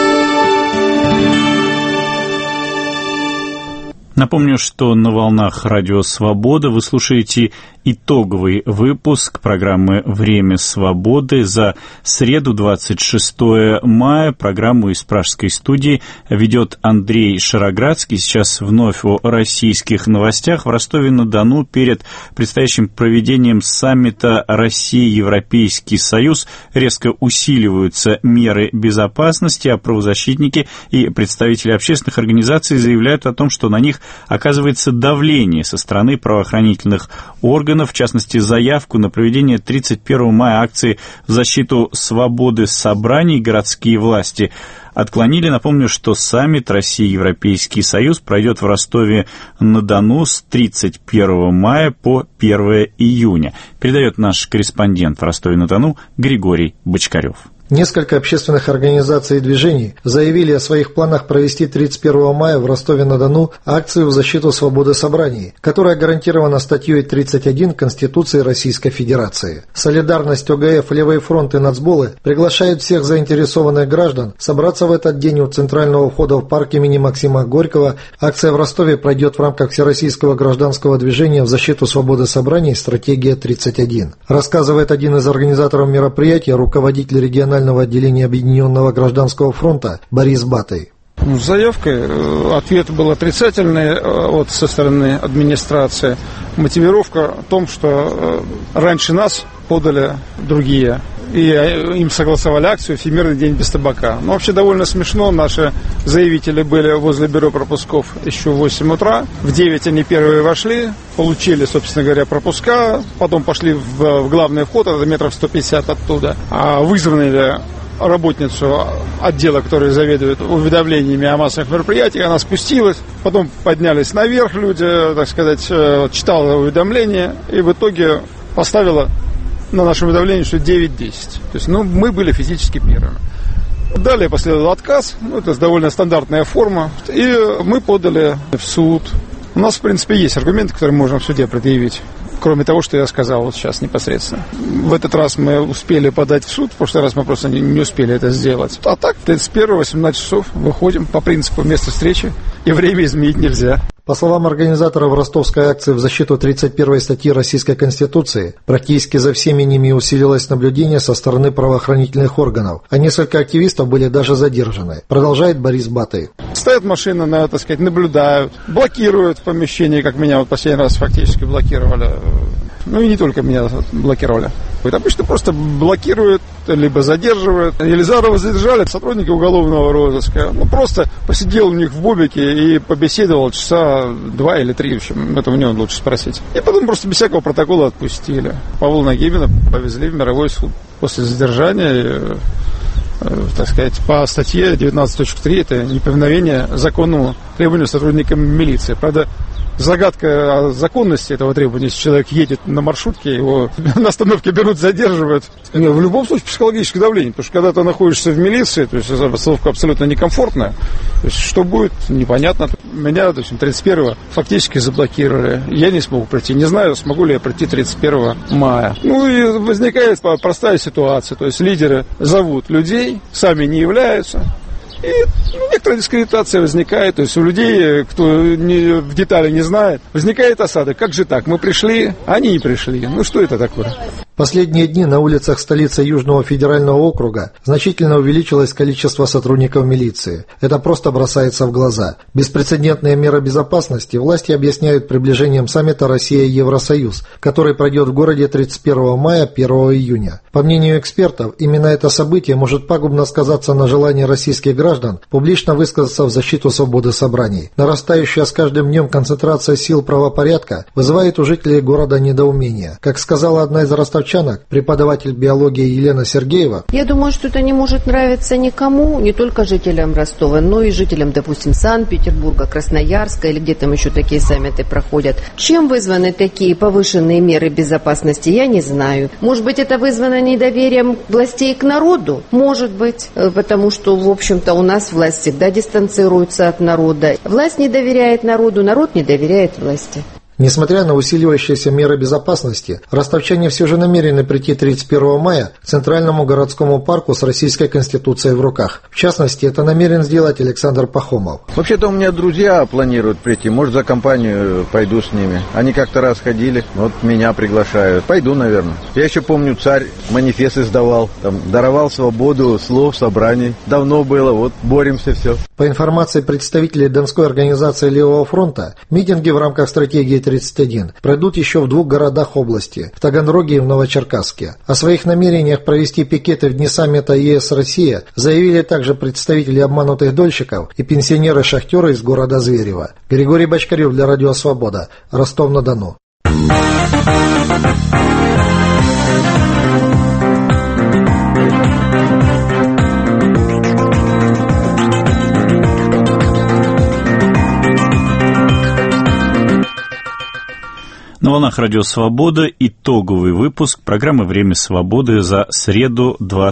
Напомню, что на волнах Радио Свобода вы слушаете итоговый выпуск программы «Время свободы» за среду, 26 мая. Программу из пражской студии ведет Андрей Шароградский. Сейчас вновь о российских новостях. В Ростове-на-Дону перед предстоящим проведением саммита Россия-Европейский Союз резко усиливаются меры безопасности, а правозащитники и представители общественных организаций заявляют о том, что на них оказывается давление со стороны правоохранительных органов, в частности, заявку на проведение 31 мая акции в защиту свободы собраний городские власти отклонили. Напомню, что саммит Россия-Европейский Союз пройдет в Ростове-на-Дону с 31 мая по 1 июня. Передает наш корреспондент в Ростове-на-Дону Григорий Бочкарев. Несколько общественных организаций и движений заявили о своих планах провести 31 мая в Ростове-на-Дону акцию в защиту свободы собраний, которая гарантирована статьей 31 Конституции Российской Федерации. Солидарность, ОГФ, Левый фронт и нацболы приглашают всех заинтересованных граждан собраться в этот день у центрального входа в парк имени Максима Горького. Акция в Ростове пройдет в рамках Всероссийского гражданского движения в защиту свободы собраний «Стратегия 31». Рассказывает один из организаторов мероприятия, руководитель регионального отделения Объединенного гражданского фронта Борис Батый. Заявка, ответ был отрицательный со стороны администрации. Мотивировка в том, что раньше нас подали другие, и им согласовали акцию «Всемирный день без табака». Но вообще довольно смешно. Наши заявители были возле бюро пропусков еще в 8 утра. В 9 они первые вошли, получили, собственно говоря, пропуска. Потом пошли в главный вход, это метров 150 оттуда. А вызвали работницу отдела, который заведует уведомлениями о массовых мероприятиях, она спустилась, потом поднялись наверх люди, так сказать, читала уведомления и в итоге поставила на наше уведомление, что 9-10. То есть, мы были физически первыми. Далее последовал отказ, это довольно стандартная форма, и мы подали в суд. У нас, в принципе, есть аргументы, которые можно в суде предъявить, кроме того, что я сказал вот сейчас непосредственно. В этот раз мы успели подать в суд, в прошлый раз мы просто не успели это сделать. А так, 31-го, 18 часов выходим по принципу места встречи, и время изменить нельзя. По словам организаторов ростовской акции в защиту 31 статьи Российской Конституции, практически за всеми ними усилилось наблюдение со стороны правоохранительных органов, а несколько активистов были даже задержаны. Продолжает Борис Батый. Стоят машины, наблюдают, блокируют помещение, как меня последний раз фактически блокировали. И не только меня блокировали. Обычно просто блокируют, либо задерживают. Елизарова задержали, сотрудники уголовного розыска. Просто посидел у них в бобике и побеседовал часа 2 или 3, в общем, это у него лучше спросить. И потом просто без всякого протокола отпустили. Павла Нагибина повезли в мировой суд после задержания, так сказать, по статье 19.3, это неповиновение законному требованию сотрудникам милиции. Правда, загадка о законности этого требования. Если человек едет на маршрутке, его на остановке берут, задерживают. В любом случае психологическое давление, потому что когда ты находишься в милиции, то есть обстановка абсолютно некомфортная, то есть что будет, непонятно. Меня, то есть 31-го фактически заблокировали. Я не смогу пройти. Не знаю, смогу ли я пройти 31 мая. Ну и возникает простая ситуация. То есть лидеры зовут людей, сами не являются. И некоторая дискредитация возникает, то есть у людей, кто в детали не знает, возникает осадок. Как же так? Мы пришли, а они не пришли. Ну что это такое? Последние дни на улицах столицы Южного федерального округа значительно увеличилось количество сотрудников милиции. Это просто бросается в глаза. Беспрецедентные меры безопасности власти объясняют приближением саммита Россия-Евросоюз, который пройдет в городе 31 мая, 1 июня. По мнению экспертов, именно это событие может пагубно сказаться на желании российских граждан публично высказаться в защиту свободы собраний. Нарастающая с каждым днем концентрация сил правопорядка вызывает у жителей города недоумение. Как сказала одна из ростовчанок, преподаватель биологии Елена Сергеева: я думаю, что это не может нравиться никому, не только жителям Ростова, но и жителям, допустим, Санкт-Петербурга, Красноярска или где там еще такие саммиты проходят. Чем вызваны такие повышенные меры безопасности, я не знаю. Может быть, это вызвано недоверием властей к народу? Может быть, потому что, в общем-то, у нас власть всегда дистанцируется от народа. Власть не доверяет народу, народ не доверяет власти. Несмотря на усиливающиеся меры безопасности, ростовчане все же намерены прийти 31 мая к Центральному городскому парку с Российской Конституцией в руках. В частности, это намерен сделать Александр Пахомов. Вообще-то у меня друзья планируют прийти, может, за компанию пойду с ними. Они как-то раз ходили, вот меня приглашают. Пойду, наверное. Я еще помню, царь манифест издавал, там, даровал свободу слов, собраний. Давно было, вот, боремся, все. По информации представителей Донской организации Левого фронта, митинги в рамках стратегии 31 пройдут еще в 2 городах области, в Таганроге и в Новочеркасске. О своих намерениях провести пикеты в дни саммита ЕС-Россия заявили также представители обманутых дольщиков и пенсионеры-шахтеры из города Зверево. Григорий Бочкарев для Радио Свобода, Ростов-на-Дону. На волнах Радио Свобода итоговый выпуск программы «Время свободы» за среду,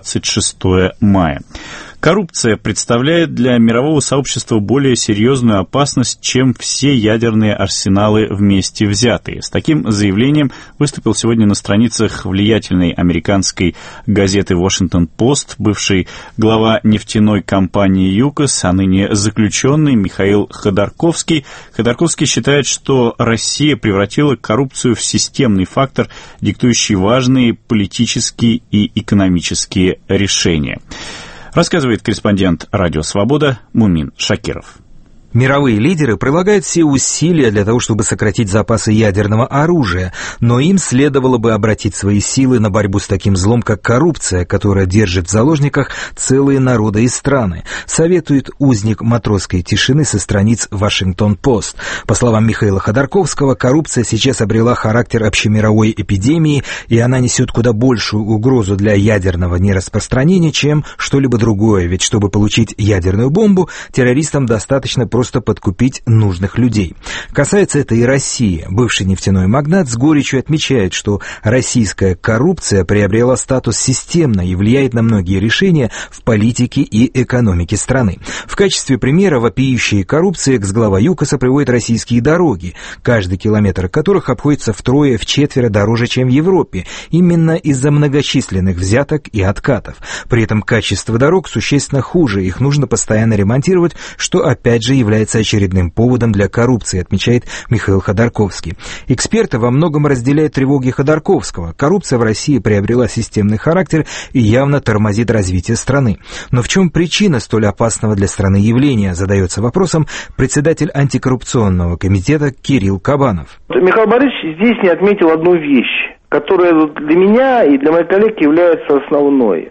26 мая. Коррупция представляет для мирового сообщества более серьезную опасность, чем все ядерные арсеналы вместе взятые. С таким заявлением выступил сегодня на страницах влиятельной американской газеты «Вашингтон-Пост» бывший глава нефтяной компании «ЮКОС», а ныне заключенный Михаил Ходорковский. Ходорковский считает, что Россия превратила коррупцию в системный фактор, диктующий важные политические и экономические решения. Рассказывает корреспондент «Радио Свобода» Мумин Шакиров. Мировые лидеры прилагают все усилия для того, чтобы сократить запасы ядерного оружия, но им следовало бы обратить свои силы на борьбу с таким злом, как коррупция, которая держит в заложниках целые народы и страны, советует узник матросской тишины со страниц «Вашингтон-Пост». По словам Михаила Ходорковского, коррупция сейчас обрела характер общемировой эпидемии, и она несет куда большую угрозу для ядерного нераспространения, чем что-либо другое, ведь чтобы получить ядерную бомбу, террористам достаточно просто подкупить нужных людей. Касается это и России. Бывший нефтяной магнат с горечью отмечает, что российская коррупция приобрела статус системной и влияет на многие решения в политике и экономике страны. В качестве примера вопиющей коррупции экс-глава ЮКОСа приводит российские дороги, каждый километр которых обходится втрое-вчетверо дороже, чем в Европе, именно из-за многочисленных взяток и откатов. При этом качество дорог существенно хуже, их нужно постоянно ремонтировать, что опять же является очередным поводом для коррупции, отмечает Михаил Ходорковский. Эксперты во многом разделяют тревоги Ходорковского. Коррупция в России приобрела системный характер и явно тормозит развитие страны. Но в чем причина столь опасного для страны явления, задается вопросом председатель антикоррупционного комитета Кирилл Кабанов. Михаил Борисович здесь не отметил одну вещь, которая для меня и для моих коллег является основной.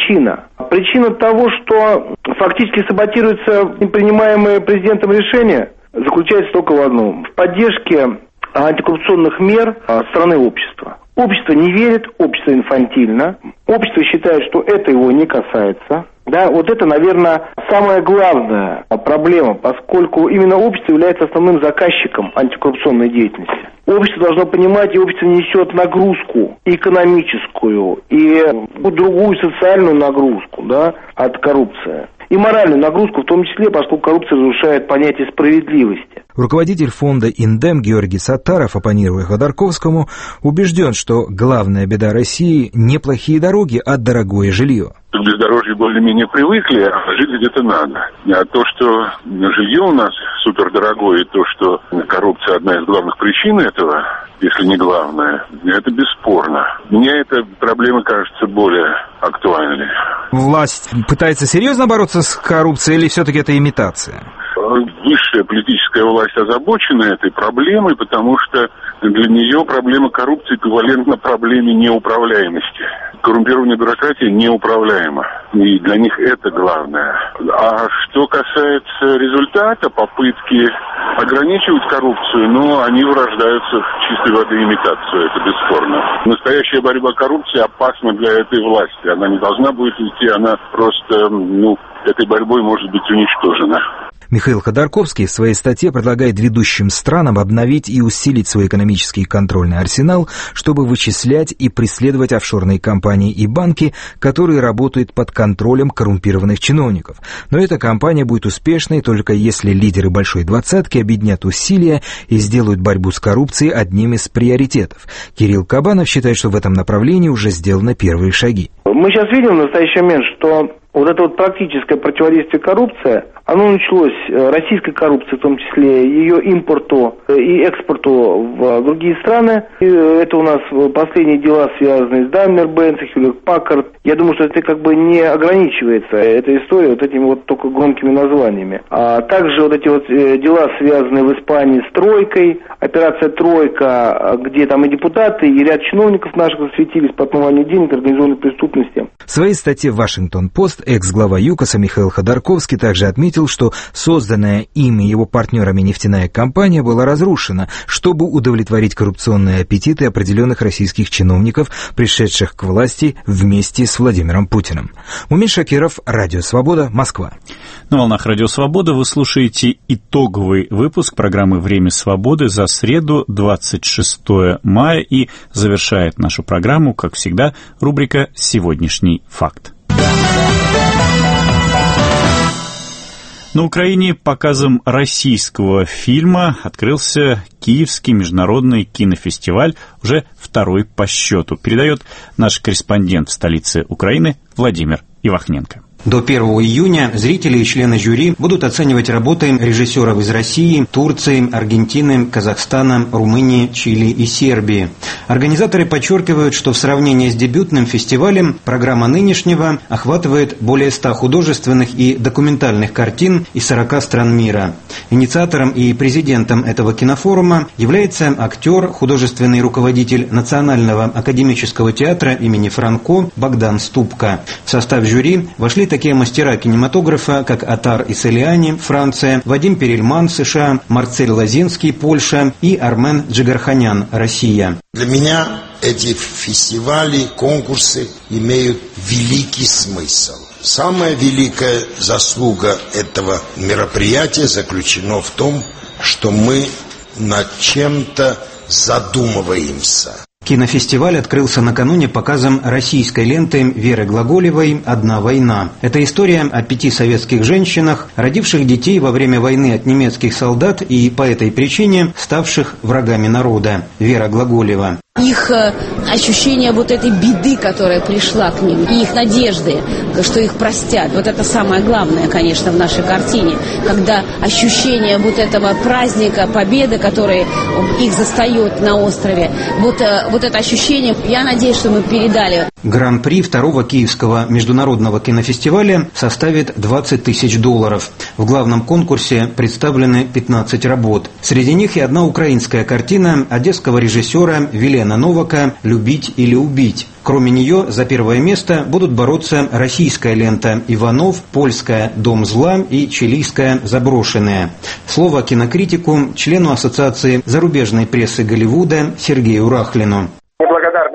Причина того, что фактически саботируются принимаемые президентом решения, заключается только в одном. В поддержке антикоррупционных мер страны общества. Общество не верит, общество инфантильно, общество считает, что это его не касается. Да, вот это, наверное, самая главная проблема, поскольку именно общество является основным заказчиком антикоррупционной деятельности. Общество должно понимать, и общество несет нагрузку и экономическую, и другую социальную нагрузку, да, от коррупции. И моральную нагрузку в том числе, поскольку коррупция разрушает понятие справедливости. Руководитель фонда «Индем» Георгий Саттаров, оппонируя Ходорковскому, убежден, что главная беда России не плохие дороги, а дорогое жилье. К бездорожью более-менее привыкли, а жить где-то надо. А то, что жилье у нас супердорогое, и то, что коррупция одна из главных причин этого, если не главная, это бесспорно. Мне эта проблема кажется более актуальной. Власть пытается серьезно бороться с коррупцией или все-таки это имитация? Высшая политическая власть озабочена этой проблемой, потому что для нее проблема коррупции эквивалентна проблеме неуправляемости. Коррумпированная бюрократия неуправляема, и для них это главное. А что касается результата, попытки ограничивать коррупцию, они вырождаются в чистой воды имитацию, это бесспорно. Настоящая борьба с коррупцией опасна для этой власти. Она не должна будет идти, она просто, этой борьбой может быть уничтожена. Михаил Ходорковский в своей статье предлагает ведущим странам обновить и усилить свой экономический и контрольный арсенал, чтобы вычислять и преследовать офшорные компании и банки, которые работают под контролем коррумпированных чиновников. Но эта кампания будет успешной только если лидеры Большой Двадцатки объединят усилия и сделают борьбу с коррупцией одним из приоритетов. Кирилл Кабанов считает, что в этом направлении уже сделаны первые шаги. Мы сейчас видим в настоящий момент, что вот это вот практическое противодействие коррупции, оно началось, российской коррупции в том числе, ее импорту и экспорту в другие страны. И это у нас последние дела, связанные с Daimler-Benz, Hewlett-Packard. Я думаю, что это не ограничивается, эта история, вот этими вот только громкими названиями. А также вот эти вот дела, связанные в Испании с Тройкой, операция «Тройка», где там и депутаты, и ряд чиновников наших засветились по отмыванию денег организованной преступности. В своей статье в «Вашингтон-Пост» экс-глава ЮКОСа Михаил Ходорковский также отметил, что созданная им и его партнерами нефтяная компания была разрушена, чтобы удовлетворить коррупционные аппетиты определенных российских чиновников, пришедших к власти вместе с Владимиром Путиным. Мумин Шакиров, Радио Свобода, Москва. На волнах Радио Свобода вы слушаете итоговый выпуск программы «Время свободы» за среду, 26 мая, и завершает нашу программу, как всегда, рубрика «Сегодняшний факт». На Украине показом российского фильма открылся Киевский международный кинофестиваль, уже второй по счету, передает наш корреспондент в столице Украины Владимир Ивахненко. До 1 июня зрители и члены жюри будут оценивать работы режиссеров из России, Турции, Аргентины, Казахстана, Румынии, Чили и Сербии. Организаторы подчеркивают, что в сравнении с дебютным фестивалем программа нынешнего охватывает более 100 художественных и документальных картин из 40 стран мира. Инициатором и президентом этого кинофорума является актер, художественный руководитель Национального академического театра имени Франко Богдан Ступка. В состав жюри вошли такие мастера кинематографа, как Атар Исселиани, Франция, Вадим Перельман, США, Марцель Лозинский, Польша и Армен Джигарханян, Россия. Для меня эти фестивали, конкурсы имеют великий смысл. Самая великая заслуга этого мероприятия заключена в том, что мы над чем-то задумываемся. Кинофестиваль открылся накануне показом российской ленты Веры Глаголевой «Одна война». Это история о 5 советских женщинах, родивших детей во время войны от немецких солдат и по этой причине ставших врагами народа. Вера Глаголева. Их ощущение вот этой беды, которая пришла к ним, и их надежды, что их простят. Вот это самое главное, конечно, в нашей картине. Когда ощущение вот этого праздника, победы, который их застает на острове, вот это ощущение, я надеюсь, что мы передали. Гран-при второго Киевского международного кинофестиваля составит $20 тысяч. В главном конкурсе представлены 15 работ. Среди них и одна украинская картина одесского режиссера Вилена Новака «Любить или убить». Кроме нее за первое место будут бороться российская лента «Иванов», польская «Дом зла» и чилийская «Заброшенная». Слово кинокритику, члену Ассоциации зарубежной прессы Голливуда Сергею Рахлину. Мы благодарны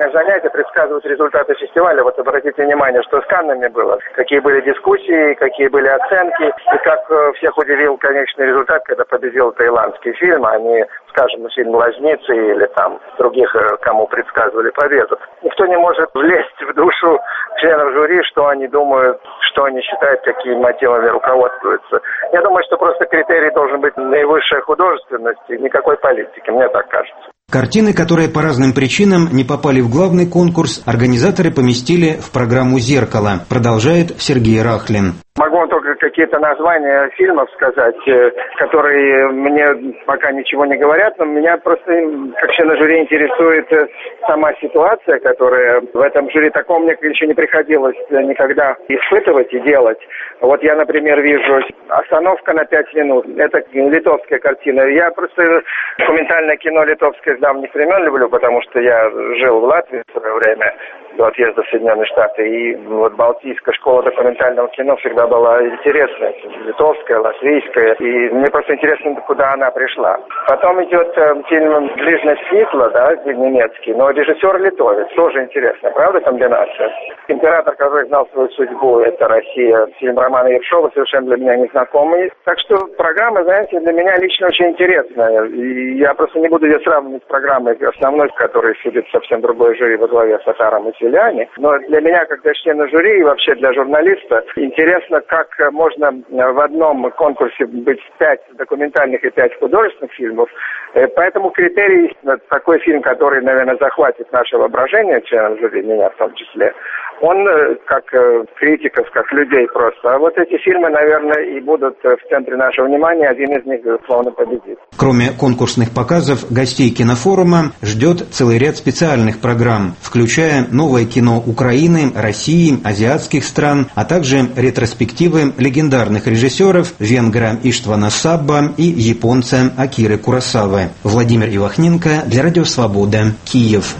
парных занятий предсказывают результаты фестиваля. Вот обратите внимание, что с Каннами было, какие были дискуссии, какие были оценки, и как всех удивил конечный результат, когда победил таиландский фильм, а не, скажем, фильм «Лазницы» или там других, кому предсказывали победу. Никто не может влезть в душу членов жюри, что они думают, что они считают, какими мотивами руководствуются. Я думаю, что просто критерий должен быть наивысшая художественность и никакой политики, мне так кажется. Картины, которые по разным причинам не попали в главный конкурс, организаторы поместили в программу «Зеркало», продолжает Сергей Рахлин. Могу вам только какие-то названия фильмов сказать, которые мне пока ничего не говорят, но меня просто, как члена жюри, интересует сама ситуация, которая в этом жюри, такого мне еще не приходилось никогда испытывать и делать. Вот я, например, вижу «Остановка на 5 минут». Это литовская картина. Я просто документальное кино литовское с давних времен люблю, потому что я жил в Латвии в свое время до отъезда в Соединенные Штаты. И вот Балтийская школа документального кино всегда была интересная. Литовская, латвийская. И мне просто интересно, куда она пришла. Потом идет фильм «Ближность Свитла», да, немецкий, но режиссер литовец. Тоже интересно, правда, комбинация? «Император, который знал свою судьбу» — это Россия. Фильм Романа Ершова совершенно для меня незнакомый. Так что программа, знаете, для меня лично очень интересная. И я просто не буду ее сравнивать с программой основной, в которой судит совсем другое жюри во главе с Атаром и Селяне. Но для меня, как для члена жюри и вообще для журналиста, интересно, как можно в одном конкурсе быть 5 документальных и 5 художественных фильмов. Поэтому критерий — такой фильм, который, наверное, захватит наше воображение, членов жюри, меня в том числе, он как критиков, как людей просто. А вот эти фильмы, наверное, и будут в центре нашего внимания. Один из них, безусловно, победит. Кроме конкурсных показов, гостей кинофорума ждет целый ряд специальных программ, включая новое кино Украины, России, азиатских стран, а также ретроспективы легендарных режиссеров венгра Иштвана Сабба и японца Акиры Куросавы. Владимир Ивахненко для Радио Свобода, Киев.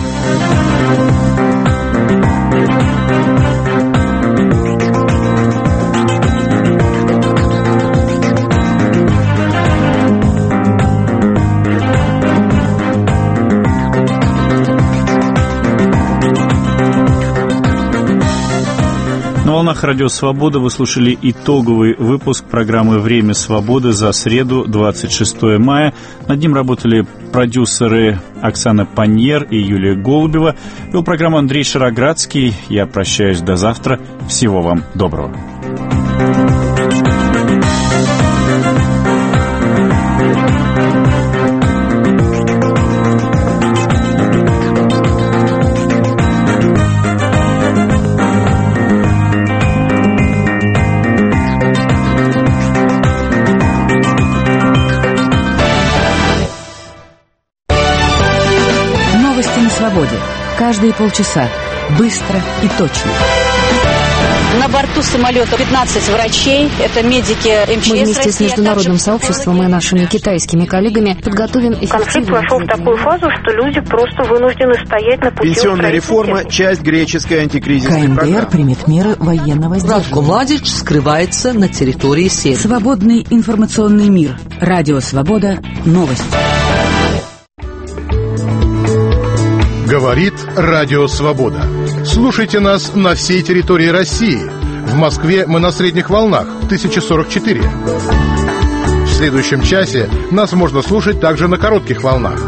На волнах Радио Свобода вы слушали итоговый выпуск программы «Время свободы» за среду, 26 мая. Над ним работали продюсеры Оксана Паньер и Юлия Голубева. Вел программу Андрей Шароградский. Я прощаюсь до завтра. Всего вам доброго. Каждые полчаса. Быстро и точно. На борту самолета 15 врачей. Это медики МЧС. Мы вместе с международным сообществом и нашими китайскими коллегами подготовим эффективную... Конфликт вошел в такую фазу, что люди просто вынуждены стоять на пути. Пенсионная реформа – часть греческой антикризисной программы. КНДР примет меры военного сдерживания. Ratko Mladić скрывается на территории Сербии. Свободный информационный мир. Радио Свобода. Новости. Говорит Радио Свобода. Слушайте нас на всей территории России. В Москве мы на средних волнах 1044. В следующем часе нас можно слушать также на коротких волнах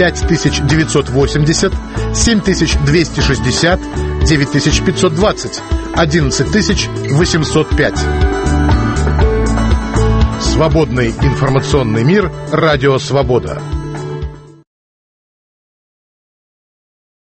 5980, 7260, 9520, 11805. Свободный информационный мир. Радио Свобода.